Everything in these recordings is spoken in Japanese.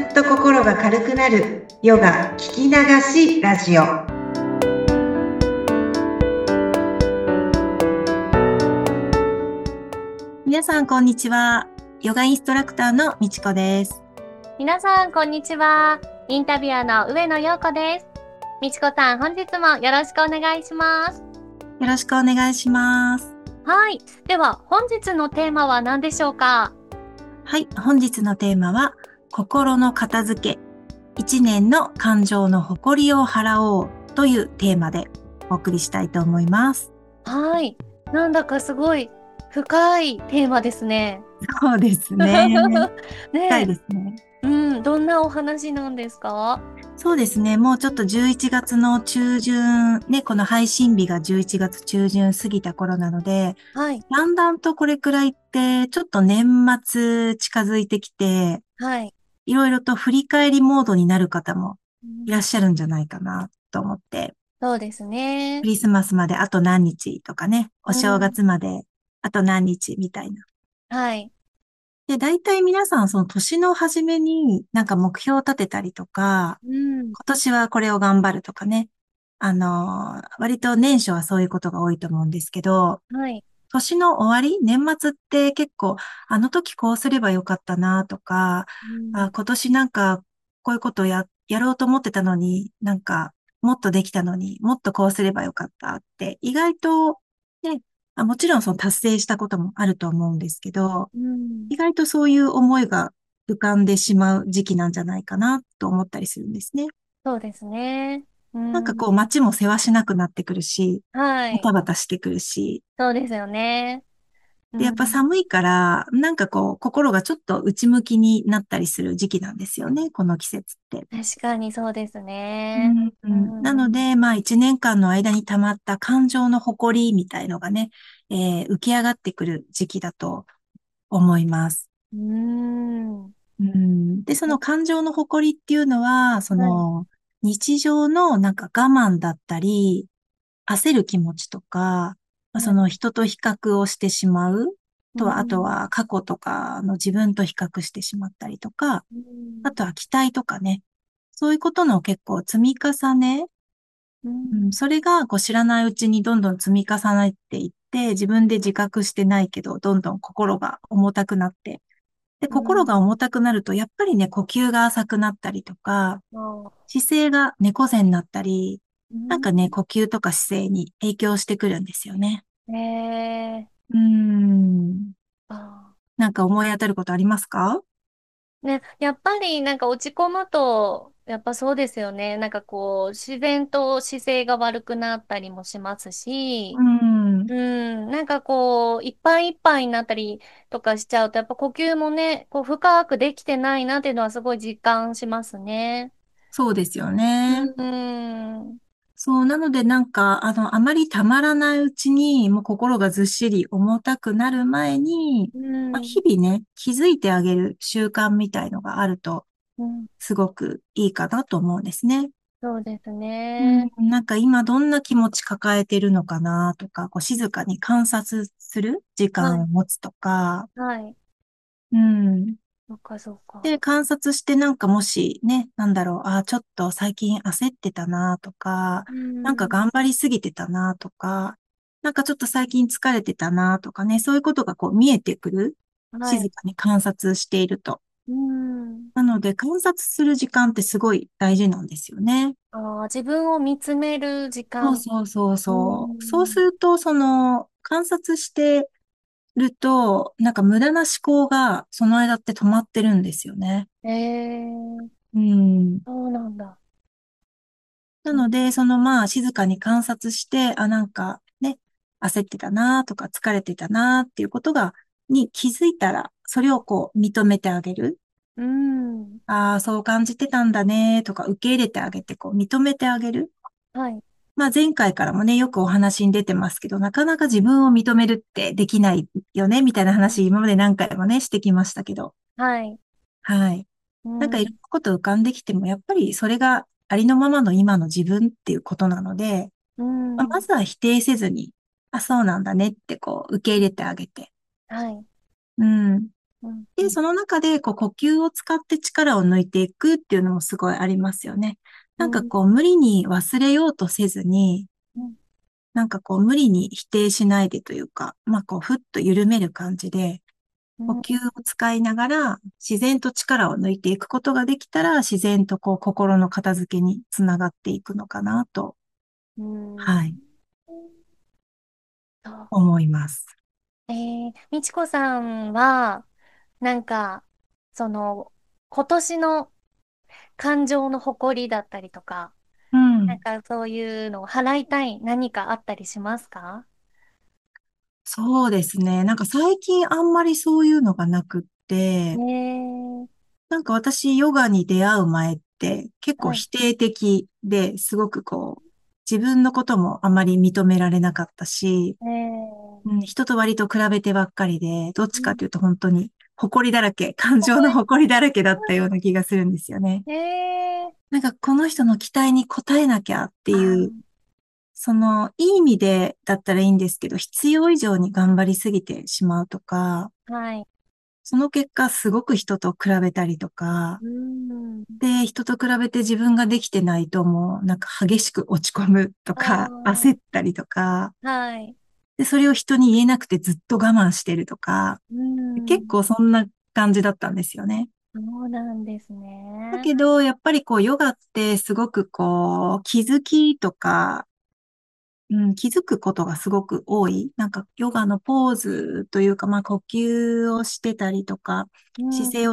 っと心が軽くなるヨガ聞き流しラジオ。皆さんこんにちは。ヨガインストラクターのみちこです。 皆さんこんにちは。インタビュアーの上野陽子です。みちこさん、本日もよろしくお願いします。 よろしくお願いします。 はい。では、本日のテーマは何でしょうか？ はい、本日のテーマは心の片付け、一年の感情の誇りを払おうというテーマでお送りしたいと思います。 はい。なんだかすごい深いテーマですね。 そうですね。深いねですね。 え、どんなお話なんですか？ そうですね。もうちょっと11月の中旬、ね、この配信日が11月中旬過ぎた頃なので、 はい。 だんだんとこれくらいって、ちょっと年末近づいてきて、 はい。 いろいろと振り返りモードになる方もうん、 いらっしゃるんじゃないかなと思って、 そうですね。 クリスマスまであと何日とかね、お正うん。 月まであと何日みたいな。 はい。 で、大体皆さんその年の初めになんか目標を立てたりとか、 うん。 今年はこれを頑張るとかね。割と年初はそういうことが多いと思うんですけど、 はい。 年の終わり、年末って結構、あの時こうすればよかったなとか、 うん今年なんかこういうことをやろうと思ってたのに、なんかもっとできたのに、もっとこうすればよかったって、意外とね、もちろんその達成したこともあると思うんですけど、 うん。 意外とそういう思いが浮かんでしまう時期なんじゃないかなと思ったりするんですね。 そうですね。うん。 なんかこう街もせわしなくなってくるし、 はい。 バタバタしてくるし、 そうですよね。うで、やっぱん。 寒いから、なんかこう心がちょっと内向きになったりする時期なんですよね、この季節って。 確かにそうですね。 うんううん、なのん。 で、まあ一年間の間に溜まった感情の誇りみたいのがね、浮き上がってくる時期だと思います。 うん。 うん、で、その感情の誇りっていうのは、そはい。 の日常のなんか我慢だったり、焦る気持ちとか、まあそはい。 の人と比較をしてしまう。 うあとん。 は過去とかの自分と比較してしまったりとか、 うん。 あとは期待とかね。そういうことの結構積み重ね。うん、それがこう知らないうちにどんどん積み重ねていって、自分で自覚してないけど、どんどん心が重たくなって、で、 うん。 心が重たくなると、やっぱりね、呼吸が浅くなったりとか、 そ姿勢が猫背になったり、 う。うなんかね、 ん。 呼吸とか姿勢に影響してくるんですよね。 えうーん。 あなんか思い当たることありますか？ ね、やっぱりなんか落ち込むと、やっぱそうですよね。なんかこう、自然と姿勢が悪くなったりもしますうーし、 ん。 なんかこう、いっぱいいっぱいになったりとかしちゃうと、やっぱ呼吸もね、こう、深くできてないなっていうのはすごい実感しますね。 そうですようね。 ーん。 そう、なのでなんか、あまりたまらないうちに、もう心がずっしり重たくなる前に、 うまあ、 ん。 日々ね、気づいてあげる習慣みたいのがあると、 うん。 すごくいいかなと思うんですね。 そうですうね。 ん、なんか今どんな気持ち抱えてるのかなとか、こう静かに観察する時はい。 間を持つとか、 はい。 うん。 そっかそっか。 で、観察してなんかもしね、なんだろう、ちょっと最近焦ってたなとか、 うなんかん。 頑張りすぎてたなとか、なんかちょっと最近疲れてたなとかね、そういうことがこう見えてくる。 はい。 静かに観察していると。 うん。 なので観察する時間ってすごい大事なんですよね。 自分を見つめる時そう間。 そうそううそう。そうすん。 ると、その、観察してると、なんか無駄な思考がその間って止まってるんですよね。うん。 そうなんだ。うん。 なので、そのまあ静かに観察して、なんかね、焦ってたなとか疲れてたなっていうことに気づいたら、それをこう認めてあげる。 うん。 ああ、そう感じてたんだねとか受け入れてあげて、こう認めてあげる。 はい。 まあ前回からもね、よくお話に出てますけど、なかなか自分を認めるってできないよね、みたいな話、今まで何回もね、してきましたけど。 はい。 はい。 うん。 なんかいろんなこと浮かんできても、やっぱりそれがありのままの今の自分っていうことなので、 うまあ、まん。 ずは否定せずに、そうなんだねってこう受け入れてあげて。 はい。 うん。 うん、うで、 ん、 その中で、呼吸を使って力を抜いていくっていうのもすごいありますよね。 うん、 無理に忘れようとせずに、 うん、 無理に否定しないでというか、ふっと緩める感じで、呼吸を使いながら、自然と力を抜いていくことができたら、自然と心の片付けにつながっていくのかなと、 うん。 はい、 そう。 思います。 みちこさんは、なんか、その、今年の感情の誇りだったりとか、 うん。 なんかそういうのを払いたい何かあったりしますか？ そうですね。最近あんまりそういうのがなくって、 ねえ。 私ヨガに出会う前って結構はい。 否定的ですごく自分のこともあまり認められなかったし、 ね人と割と比べてばっかりで、どっえ。うん。 ちかというと本当に誇りだらけ、感情の誇りだらけだったような気がするんですよね。 ねえ。 この人の期待に応えなきゃっていう、 あいい意味でだったらいいんですけど、必要以上に頑張りすぎてしまうとか、 あ、はい。 その結果すごく人と比べたりとか、 うん。 で、人と比べて自分ができてないともう激しく落ち込むとあか、 あ、 焦ったりとか、 はい。 で、それを人に言えなくてずっと我慢してるとか、 うん。 結構そんな感じだったんですよね。 そうなんですね。 だけど、やっぱりヨガってすごく気づきとか、気づくことがすごく多い。ヨガのポーズというか、呼吸をしてたりとか、 うん。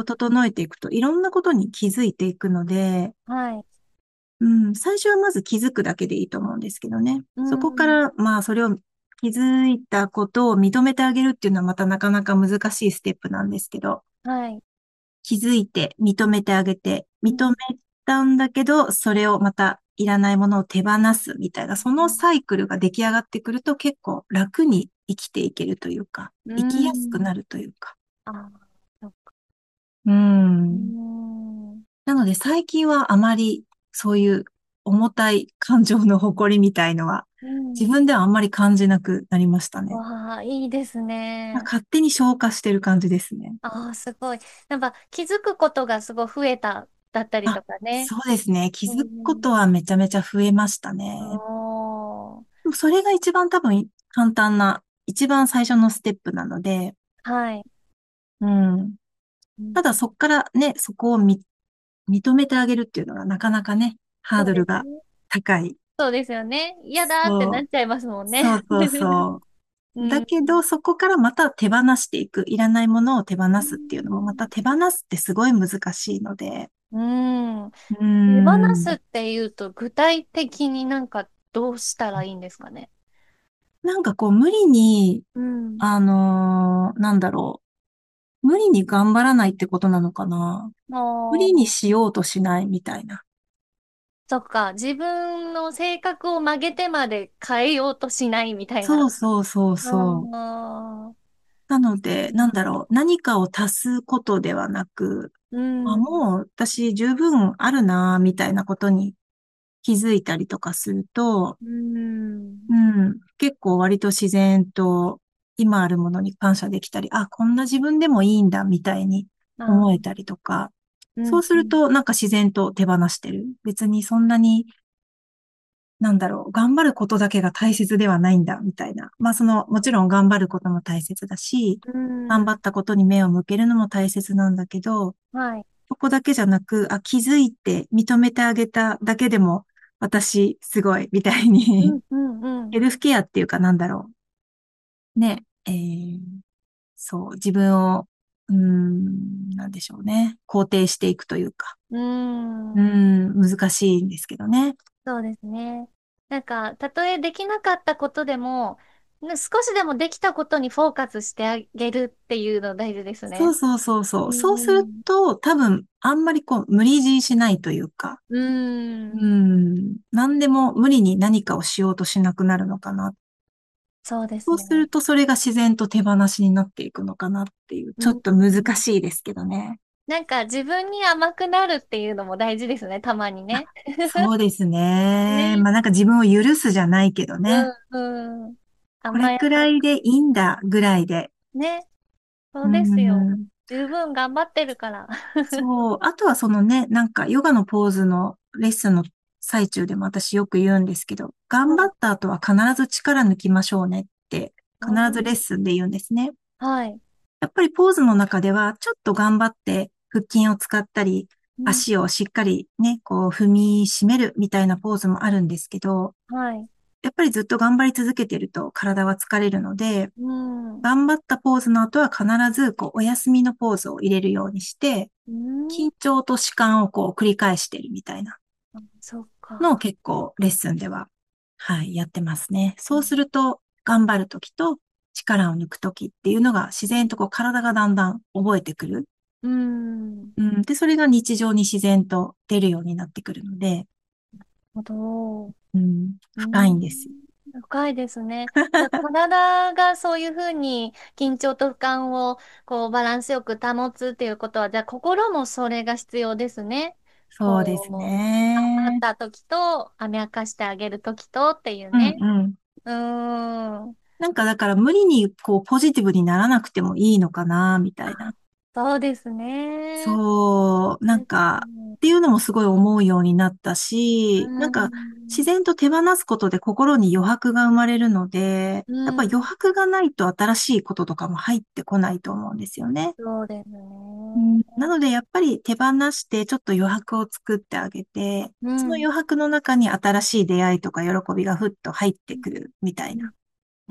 姿勢を整えていくといろんなことに気づいていくので、 はい。 最初はまず気づくだけでいいと思うんですけどね。 うそこかん。 ら、それを気づいたことを認めてあげるっていうのはまたなかなか難しいステップなんですけど、 はい。 気づいて認めてあげて、認めうん。 たんだけど、それをまたいらないものを手放すみたいな、そのサイクルが出来上がってくると結構楽に生きていけるというか、 う生きやすくん。 なるというか。 ああ、そっか。 ううん。 ん。 なので最近はあまりそういう重たい感情の誇りみたいのはうん。 自分ではあんまり感じなくなりましたね。 わあ、いいですね。 勝手に消化してる感じですね。 ああ、すごい。なんか気づくことがすごい増えた、だったりあ、 とかね。 そうですね。気うづくこん。 とはめちゃめちゃ増えましたおね。 ー。 でもそれが一番多分簡単な、一番最初のステップなので、 はい。 うん。 うん。 ただそこからね、そこを認めてあげるっていうのがなかなかね、ハーそうドルがですね。 高い。 そうですよね。嫌だってそう。 なっちゃいますもんね。 そうそうそうう。だん。 けど、そこからまた手放していく。いらないものを手放うすっていうのも、またん。 手放すってすごい難しいので、 うん。 うー手放すん。 っていうと、具体的になんかどうしたらいいんですかね。 無理に、 うん。 無理に頑張らないってことなのかな。 あ無理にあ、 しようとしないみたいな。 そっか。自分の性格を曲げてまで変えようとしないみたいな。 そうそうそうそう。 ああ、 なので、何かを足すことではなく、 うあ、 ん。 もう私十分あるな、みたいなことに気づいたりとかすると、 うん。 うん、結構割と自然と今あるものに感謝できたり、あ、こんな自分でもいいんだ、みたいに思えああ、 たりとか、 うん。 そうすると自然と手放してる。別にそんなに頑張ることだけが大切ではないんだ、みたいな。もちろん頑張ることも大切だし、 うん。 頑張ったことに目を向けるのも大切なんだけど、 はい。 そこだけじゃなく、あ、気づいて認めてあげただけでも、私、すごい、みたいに、 うん、うん、うん。 セルフケアっていうかね、そう、自分を、なんでしょうね、肯定していくというか、 うん。 難しいんですけどね。 そうですね。なんか、たとえできなかったことでも、少しでもできたことにフォーカスしてあげるっていうの大事ですね。 そうそうそううそう。そうするん。 と、多分、あんまり無理強いしないというか、 うん。 何でも無理に何かをしようとしなくなるのかな。 そうですそうするね。 と、それが自然と手放しになっていくのかなっていう、 うん。 ちょっと難しいですけどね。 なんか自分に甘くなるっていうのも大事ですね、たまにあ、 ね。 そうですね。 ね。 自分を許すじゃないけどね。 うん、うん。 これ甘やかくらいでいいんだぐらいで。 ね。そううですよ。 ん。 十分頑張ってるから。 そう。あとはそのね、なんかヨガのポーズのレッスンの最中でも私よく言うんですけど、頑張はい。 った後は必ず力抜きましょうねって必ずレッうん。 スンで言うんですね。 はい。 やっぱりポーズの中ではちょっと頑張って腹筋を使ったり、 うん。 足をしっかりね、こう踏み締めるみたいなポーズもあるんですけど、 はい。 やっぱりずっと頑張り続けてると体は疲れるので、 うん。 頑張ったポーズの後は必ずこうお休みのポーズを入れるようにして、 うん。 緊張と弛緩をこう繰り返してるみたいなそっのをか。 結構レッスンでは、はい、やってますね。そうすうん。 ると、頑張るときと力を抜くときっていうのが自然とこう体がだんだん覚えてくる。 うん。 うん、で、それが日常に自然と出るようになってくるので、 ほど。 うん、 うん。 深いんですよ。 深いですね。じゃあ体がそういうふうに緊張と不安をこうバランスよく保つっていうことは、じゃあ心もそれが必要ですね。 そうですこう、頑張っね。 た時と、甘やかしてあげる時とっていううんね。 うん。 うーん。 なんかだから無理にこうポジティブにならなくてもいいのかな、みたいな。 そうですね。 そう、なん確かか、 に。 っていうのもすごい思うようになったうーし、なんか自ん。 然と手放すことで心に余白が生まれるので、 うやっぱ余ん。 白がないと新しいこととかも入ってこないと思うんですよね。 そうですうん、 ね。 なのでやっぱり手放してちょっと余白を作ってあげて、そのうん。 余白の中に新しい出会いとか喜びがふっと入ってくるみたいな。 うん。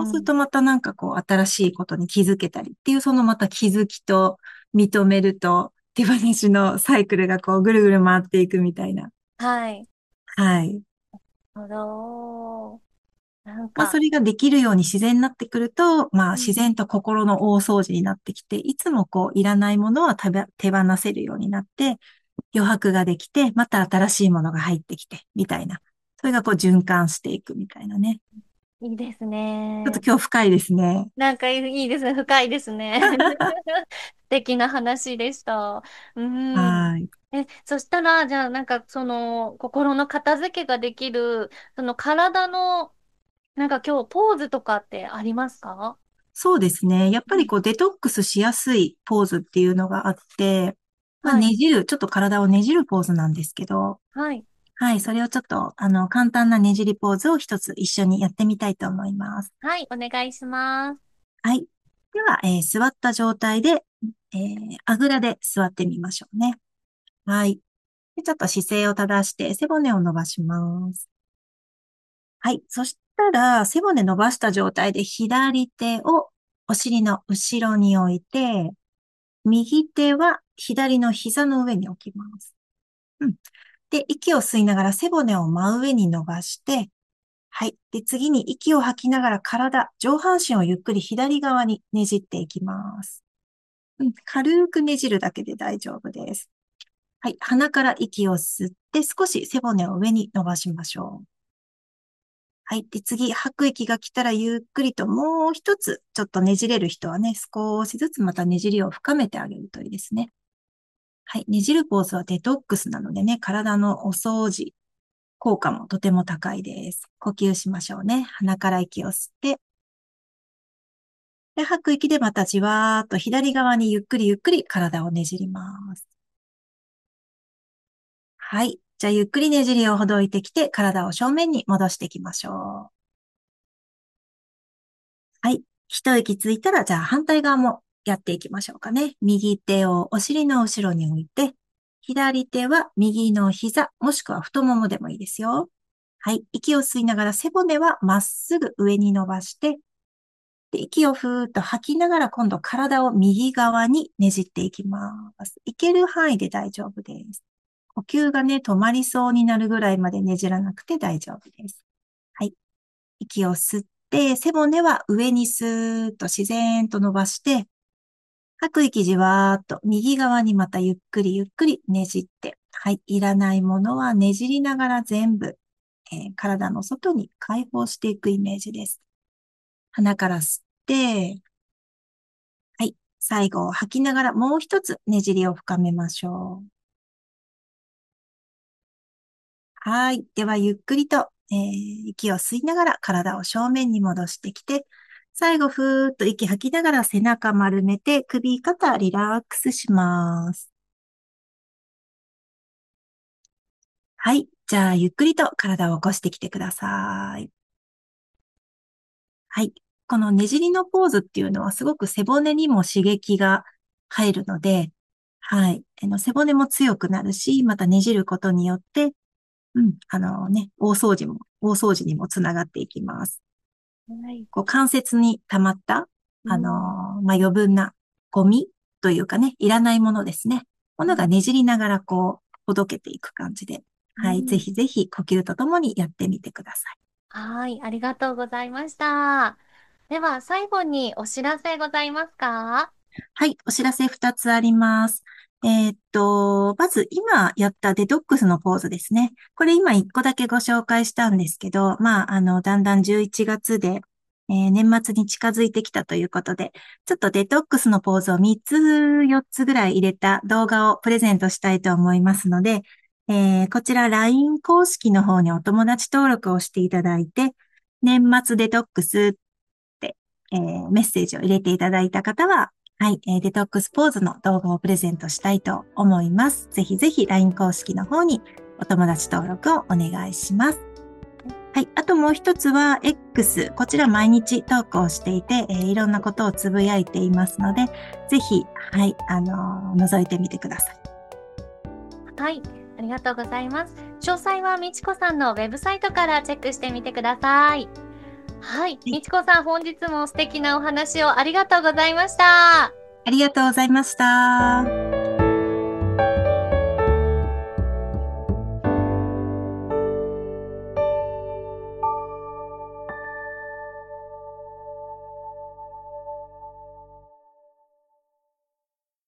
そうするうん。 とまたなんかこう新しいことに気づけたりっていうそのまた気づきと認めると手放しのサイクルがこうぐるぐる回っていくみたいな。 はい。 はい。 なるほど。なんまあそか、 れができるように自然になってくると、まあうん。 自然と心の大掃除になってきて、いつもこういらないものは手放せるようになって、余白ができて、また新しいものが入ってきて、みたいな。それがこう循環していくみたいなね。 いいですちょっとね。 今日深いですね。 なんかいいですね。深いですね。素敵な話でした。うん。 はい。 そしたら、じゃあ、なんか、心の片付けができる、体の、なんか今日、ポーズとかってありますか？ そうですね。やっぱうん。 りこうデトックスしやすいポーズっていうのがあって、まあはい。 ねじる、ちょっと体をねじるポーズなんですけど、 はい。 はい、それをちょっと、簡単なねじりポーズを一つ一緒にやってみたいと思います。 はい、お願いします。 はい。では、座った状態で、あぐらで座ってみましょうね。はい。でちょっと姿勢を正して背骨を伸ばします。はい。そしたら、背骨伸ばした状態で左手をお尻の後ろに置いて、右手は左の膝の上に置きます。うん。で、息を吸いながら背骨を真上に伸ばして、はい。で、次に息を吐きながら上半身をゆっくり左側にねじっていきます。うん。軽くねじるだけで大丈夫です。はい。鼻から息を吸って少し背骨を上に伸ばしましょう。はい。で、次、吐く息が来たらゆっくりともう一つ、ちょっとねじれる人はね、少しずつまたねじりを深めてあげるといいですね。はい。ねじるポーズはデトックスなのでね、体のお掃除、効果もとても高いです。呼吸しましょうね。鼻から息を吸って、で、吐く息でまたじわーっと左側にゆっくりゆっくり体をねじります。はい。じゃあゆっくりねじりをほどいてきて、体を正面に戻していきましょう。はい。一息ついたら、じゃあ反対側もやっていきましょうかね。右手をお尻の後ろに置いて、左手は右の膝、もしくは太ももでもいいですよ。はい。息を吸いながら背骨はまっすぐ上に伸ばして、で息をふーっと吐きながら今度体を右側にねじっていきます。いける範囲で大丈夫です。呼吸がね、止まりそうになるぐらいまでねじらなくて大丈夫です。はい。息を吸って、背骨は上にスーッと自然と伸ばして、吐く息じわーっと右側にまたゆっくりゆっくりねじって、はい。いらないものはねじりながら全部、体の外に解放していくイメージです。鼻から吸って、はい。最後、吐きながらもう一つねじりを深めましょう。はい。では、ゆっくりと、息を吸いながら体を正面に戻してきて、 最後、ふーっと息吐きながら背中丸めて、首、肩リラックスします。はい。じゃあ、ゆっくりと体を起こしてきてください。はい。このねじりのポーズっていうのはすごく背骨にも刺激が入るので、はい。背骨も強くなるし、またねじることによって、大掃除にもつながっていきます。 はい。 こう関節に溜まった、 うん。 余分なゴミというかね、いらないものですね。ものがねじりながらこう、ほどけていく感じで。はい。ぜうん。 ひぜひ呼吸とともにやってみてください。 はい、ありがとうございました。では、最後にお知らせございますか？ はい。お知らせ2つあります。まず今やったデトックスのポーズですね。これ今1個だけご紹介したんですけど、だんだん11月で、年末に近づいてきたということで、ちょっとデトックスのポーズを3つ、4つぐらい入れた動画をプレゼントしたいと思いますので、こちら LINE 公式の方にお友達登録をしていただいて、年末デトックスって、メッセージを入れていただいた方は、はい、デトックスポーズの動画をプレゼントしたいと思います。ぜひぜひ LINE 公式の方にお友達登録をお願いします。はい。あともう一つは X。こちら毎日投稿していて、いろんなことをつぶやいていますので、ぜひ、はい、覗いてみてください。 はい、ありがとうございます。詳細はみちこさんのウェブサイトからチェックしてみてください。はい、 はい。 みちこさん、本日も素敵なお話をありがとうございました。 ありがとうございました。